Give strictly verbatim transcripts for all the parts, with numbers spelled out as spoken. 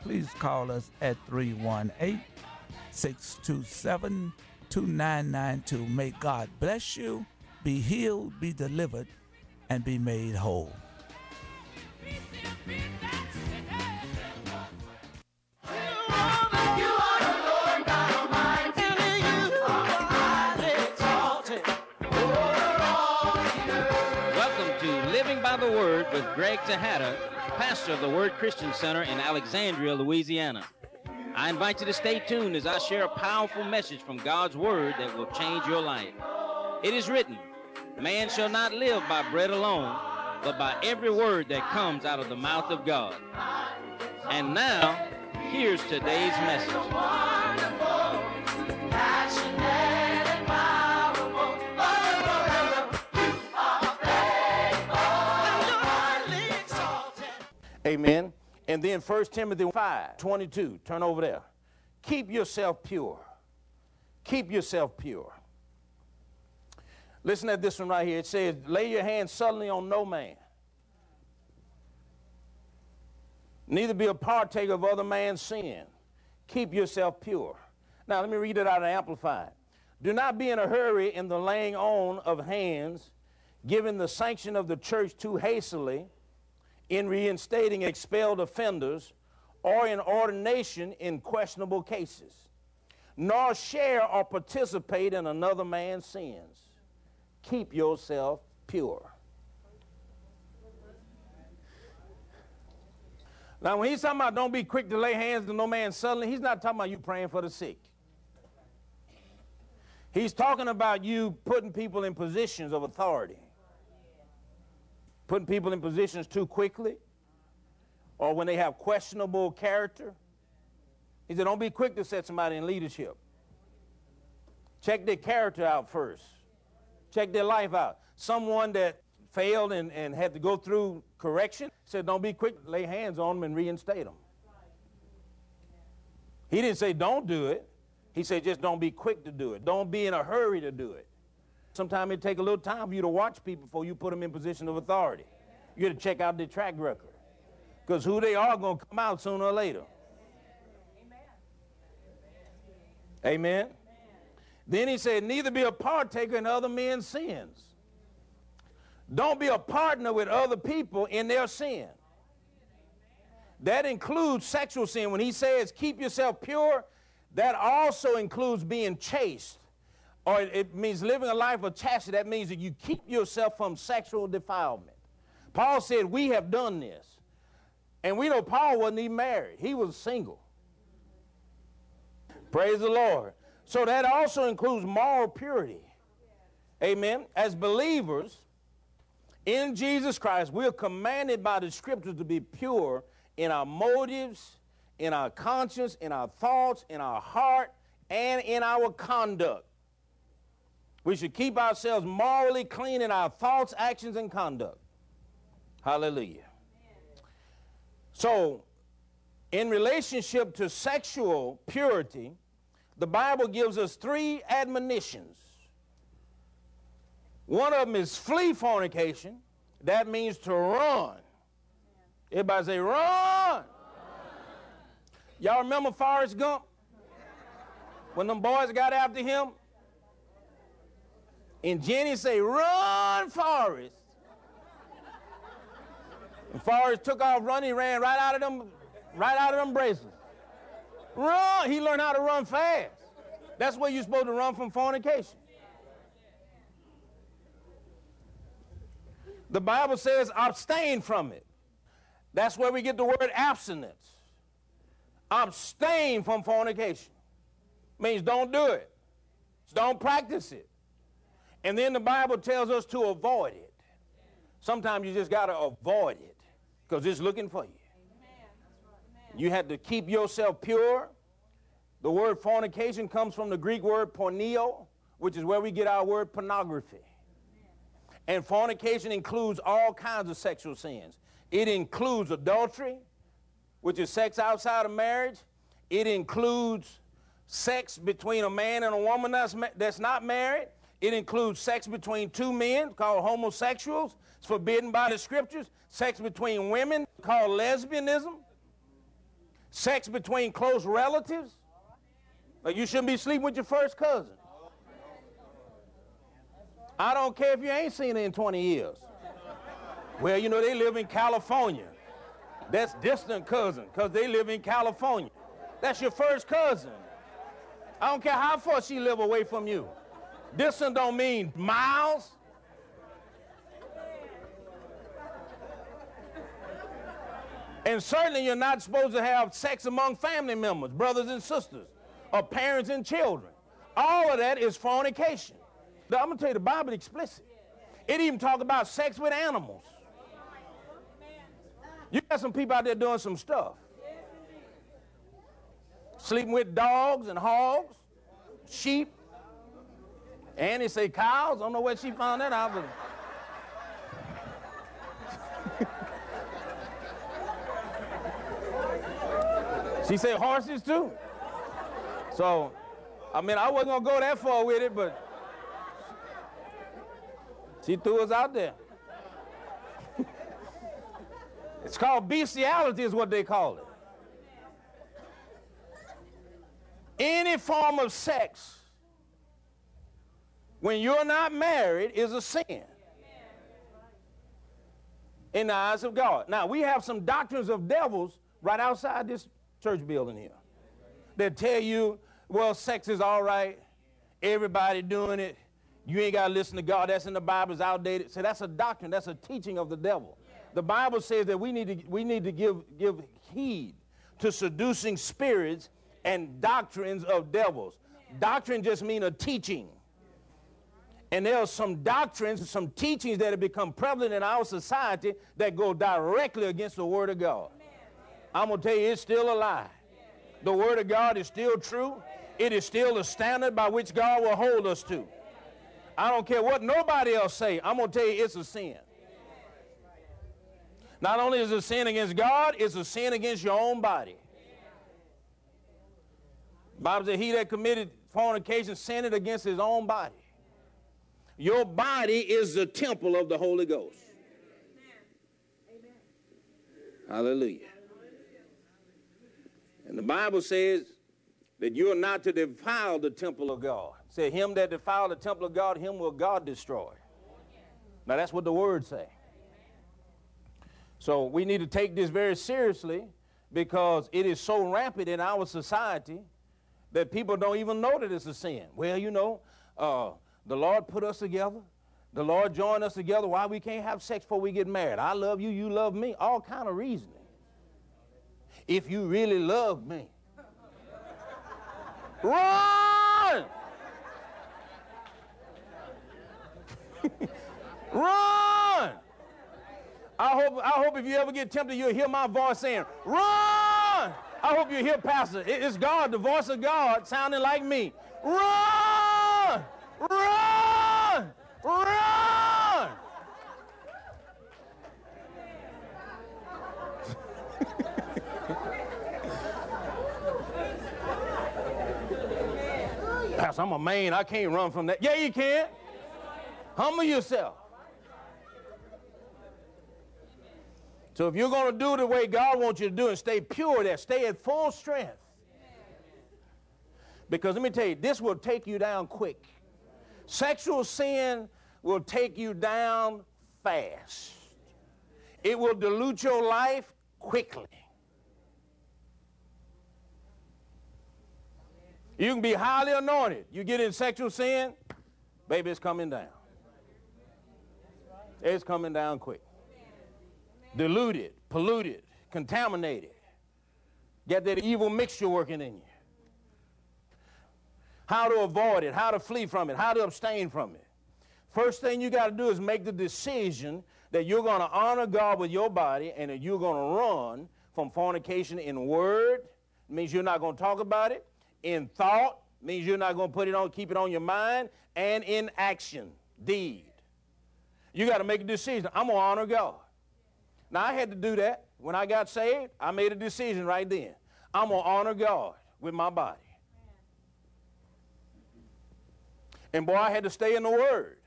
please call us at three one eight, six two seven, two nine nine two. May God bless you, be healed, be delivered, and be made whole. Welcome to Living by the Word with Greg Tejada, pastor of the Word Christian Center in Alexandria, Louisiana. I invite you to stay tuned as I share a powerful message from God's Word that will change your life. It is written, man shall not live by bread alone, but by every word that comes out of the mouth of God. And now, here's today's message. Amen. And then First Timothy five twenty-two, turn over there. Keep yourself pure. Keep yourself pure. Listen at this one right here. It says, lay your hands suddenly on no man. Neither be a partaker of other man's sin. Keep yourself pure. Now let me read it out of Amplified. Do not be in a hurry in the laying on of hands, giving the sanction of the church too hastily, in reinstating expelled offenders, or in ordination in questionable cases, nor share or participate in another man's sins. Keep yourself pure. Now, when he's talking about don't be quick to lay hands to no man suddenly, he's not talking about you praying for the sick. He's talking about you putting people in positions of authority. Putting people in positions too quickly, or when they have questionable character. He said, don't be quick to set somebody in leadership. Check their character out first. Check their life out. Someone that failed and, and had to go through correction, said, don't be quick to lay hands on them and reinstate them. He didn't say don't do it. He said just don't be quick to do it. Don't be in a hurry to do it. Sometimes it takes a little time for you to watch people before you put them in position of authority. You got to check out their track record. Because who they are going to come out sooner or later. Amen. Amen. Amen. Then he said, neither be a partaker in other men's sins. Don't be a partner with other people in their sin. That includes sexual sin. When he says keep yourself pure, that also includes being chaste. Or it means living a life of chastity. That means that you keep yourself from sexual defilement. Paul said, we have done this. And we know Paul wasn't even married. He was single. Praise the Lord. So that also includes moral purity. Amen. As believers in Jesus Christ, we are commanded by the Scriptures to be pure in our motives, in our conscience, in our thoughts, in our heart, and in our conduct. We should keep ourselves morally clean in our thoughts, actions, and conduct. Hallelujah. Amen. So, in relationship to sexual purity, the Bible gives us three admonitions. One of them is flee fornication. That means to run. Everybody say, run. Run. Y'all remember Forrest Gump? When them boys got after him? And Jenny say, run, Forrest. And Forrest took off running, ran right out of them, right out of them bracelets. Run. He learned how to run fast. That's where you're supposed to run from fornication. The Bible says abstain from it. That's where we get the word abstinence. Abstain from fornication. Means don't do it. Don't practice it. And then the Bible tells us to avoid it. Sometimes you just got to avoid it because it's looking for you. You have to keep yourself pure. The word fornication comes from the Greek word porneo, which is where we get our word pornography. And fornication includes all kinds of sexual sins. It includes adultery, which is sex outside of marriage. It includes sex between a man and a woman that's, that's not married. It includes sex between two men called homosexuals. It's forbidden by the Scriptures. Sex between women called lesbianism. Sex between close relatives. Like, you shouldn't be sleeping with your first cousin. I don't care if you ain't seen her in twenty years. Well, you know, they live in California. That's distant cousin, because they live in California. That's your first cousin. I don't care how far she live away from you. Distant don't mean miles. And certainly you're not supposed to have sex among family members, brothers and sisters, or parents and children. All of that is fornication. Now, I'm going to tell you, the Bible is explicit. It even talks about sex with animals. You got some people out there doing some stuff. Sleeping with dogs and hogs, sheep. And they say cows. I don't know where she found that out. But she said horses too. So, I mean, I wasn't going to go that far with it, but she threw us out there. It's called bestiality is what they call it. Any form of sex, when you're not married, is a sin in the eyes of God. Now, we have some doctrines of devils right outside this church building here that tell you, well, sex is all right, everybody doing it, you ain't got to listen to God, that's in the Bible, it's outdated. So that's a doctrine, that's a teaching of the devil. The Bible says that we need to, we need to give, give heed to seducing spirits and doctrines of devils. Doctrine just means a teaching. And there are some doctrines, some teachings that have become prevalent in our society that go directly against the Word of God. I'm going to tell you, it's still a lie. The Word of God is still true. It is still the standard by which God will hold us to. I don't care what nobody else say. I'm going to tell you, it's a sin. Not only is it a sin against God, it's a sin against your own body. The Bible says he that committed fornication sinned against his own body. Your body is the temple of the Holy Ghost. Amen. Hallelujah. And the Bible says that you are not to defile the temple of God. It said, him that defile the temple of God, him will God destroy. Now that's what the word say. So we need to take this very seriously because it is so rampant in our society that people don't even know that it's a sin. Well, you know, uh, the Lord put us together. The Lord joined us together. Why we can't have sex before we get married? I love you, you love me. All kind of reasoning. If you really love me. Run! Run! I hope, I hope if you ever get tempted, you'll hear my voice saying, run! I hope you hear Pastor. It's God, the voice of God, sounding like me. Run! Run! Run! Pastor, I'm a man. I can't run from that. Yeah, you can. Humble yourself. So if you're going to do it the way God wants you to do it, stay pure there, stay at full strength. Because let me tell you, this will take you down quick. Sexual sin will take you down fast. It will dilute your life quickly. You can be highly anointed. You get in sexual sin, baby, it's coming down. It's coming down quick. Diluted, polluted, contaminated. Get that evil mixture working in you. How to avoid it, how to flee from it, how to abstain from it. First thing you got to do is make the decision that you're going to honor God with your body and that you're going to run from fornication in word. It means you're not going to talk about it. In thought, means you're not going to put it on, keep it on your mind. And in action, deed. You got to make a decision. I'm going to honor God. Now, I had to do that. When I got saved, I made a decision right then. I'm going to honor God with my body. And boy, I had to stay in the Word.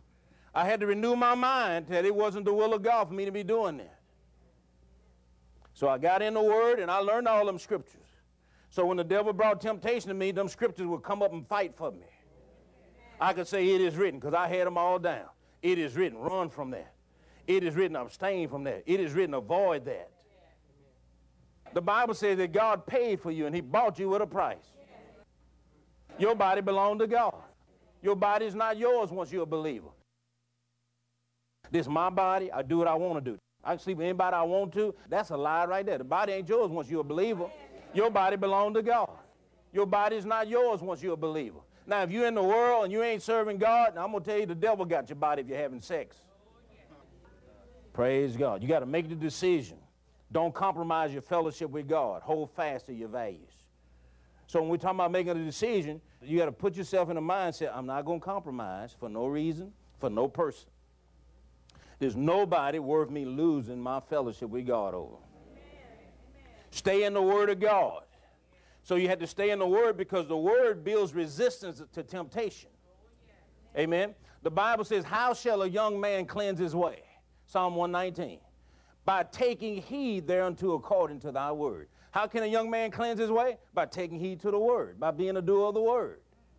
I had to renew my mind that it wasn't the will of God for me to be doing that. So I got in the Word, and I learned all them scriptures. So when the devil brought temptation to me, them scriptures would come up and fight for me. I could say, it is written, because I had them all down. It is written, run from that. It is written, abstain from that. It is written, avoid that. The Bible says that God paid for you, and he bought you with a price. Your body belonged to God. Your body is not yours once you're a believer. This is my body. I do what I want to do. I can sleep with anybody I want to. That's a lie right there. The body ain't yours once you're a believer. Your body belongs to God. Your body is not yours once you're a believer. Now, if you're in the world and you ain't serving God, now I'm going to tell you the devil got your body if you're having sex. Praise God. You got to make the decision. Don't compromise your fellowship with God. Hold fast to your values. So when we're talking about making a decision, you got to put yourself in a mindset, I'm not going to compromise for no reason, for no person. There's nobody worth me losing my fellowship with God over. Stay in the Word of God. So you had to stay in the Word because the Word builds resistance to temptation. Amen. The Bible says, how shall a young man cleanse his way? Psalm one nineteen. By taking heed thereunto according to thy word. How can a young man cleanse his way? By taking heed to the Word, by being a doer of the Word.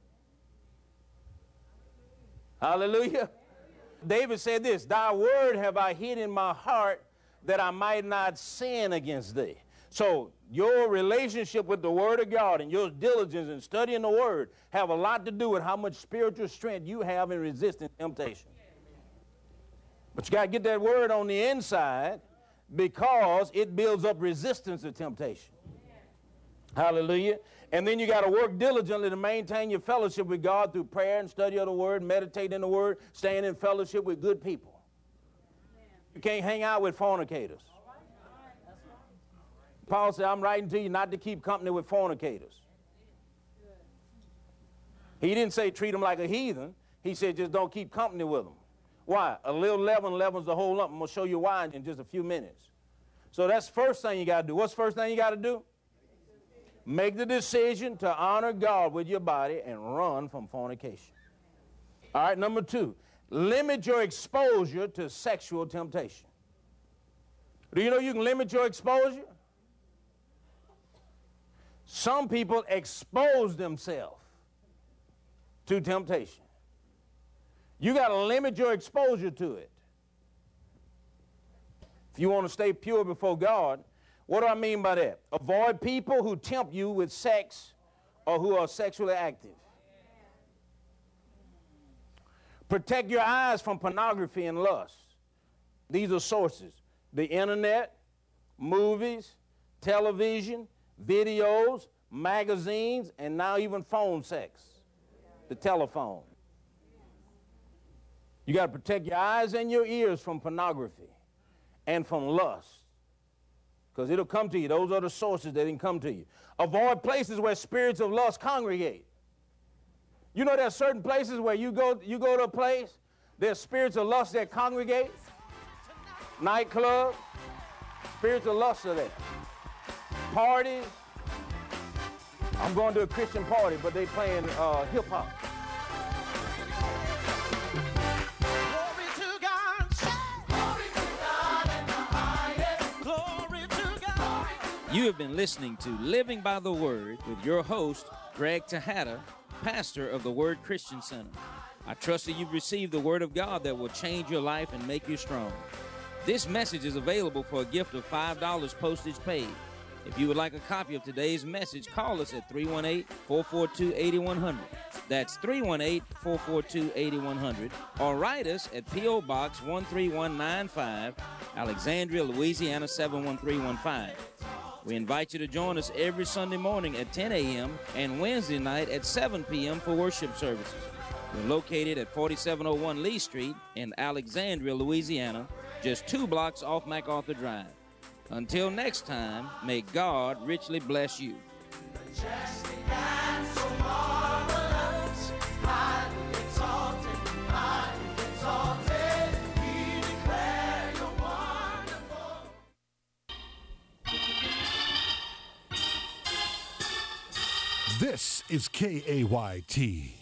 Hallelujah. David said this, thy word have I hid in my heart that I might not sin against thee. So your relationship with the Word of God and your diligence in studying the Word have a lot to do with how much spiritual strength you have in resisting temptation. But you got to get that Word on the inside because it builds up resistance to temptation. Hallelujah. And then you got to work diligently to maintain your fellowship with God through prayer and study of the Word, meditate in the Word, staying in fellowship with good people. You can't hang out with fornicators. Paul said, I'm writing to you not to keep company with fornicators. He didn't say treat them like a heathen. He said just don't keep company with them. Why? A little leaven leavens the whole lump. I'm going to show you why in just a few minutes. So that's the first thing you got to do. What's the first thing you got to do? Make the decision to honor God with your body and run from fornication. All right, number two, limit your exposure to sexual temptation. Do you know you can limit your exposure? Some people expose themselves to temptation. You got to limit your exposure to it. If you want to stay pure before God, what do I mean by that? Avoid people who tempt you with sex or who are sexually active. Protect your eyes from pornography and lust. These are sources. The internet, movies, television, videos, magazines, and now even phone sex, the telephone. You got to protect your eyes and your ears from pornography and from lust, because it'll come to you. Those are the sources that can come to you. Avoid places where spirits of lust congregate. You know there's certain places where you go, you go to a place, there's spirits of lust that congregate. Nightclub, spirits of lust are there. Parties. I'm going to a Christian party, but they playing uh, hip hop. Glory to God. Glory to God in the highest. Glory to God. You have been listening to Living by the Word with your host, Greg Tejada, pastor of the Word Christian Center. I trust that you've received the Word of God that will change your life and make you strong. This message is available for a gift of five dollars postage paid. If you would like a copy of today's message, call us at three one eight, four four two, eight one zero zero. That's three one eight, four four two, eight one zero zero. Or write us at P O Box one three one nine five, Alexandria, Louisiana seven one three one five. We invite you to join us every Sunday morning at ten a m and Wednesday night at seven p m for worship services. We're located at forty-seven oh one Lee Street in Alexandria, Louisiana, just two blocks off MacArthur Drive. Until next time, may God richly bless you. Majestic and so marvelous, highly exalted, highly exalted, we declare you're wonderful. This is K A Y T,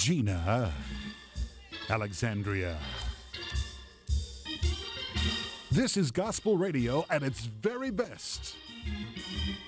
Gina, Alexandria. This is gospel radio at its very best.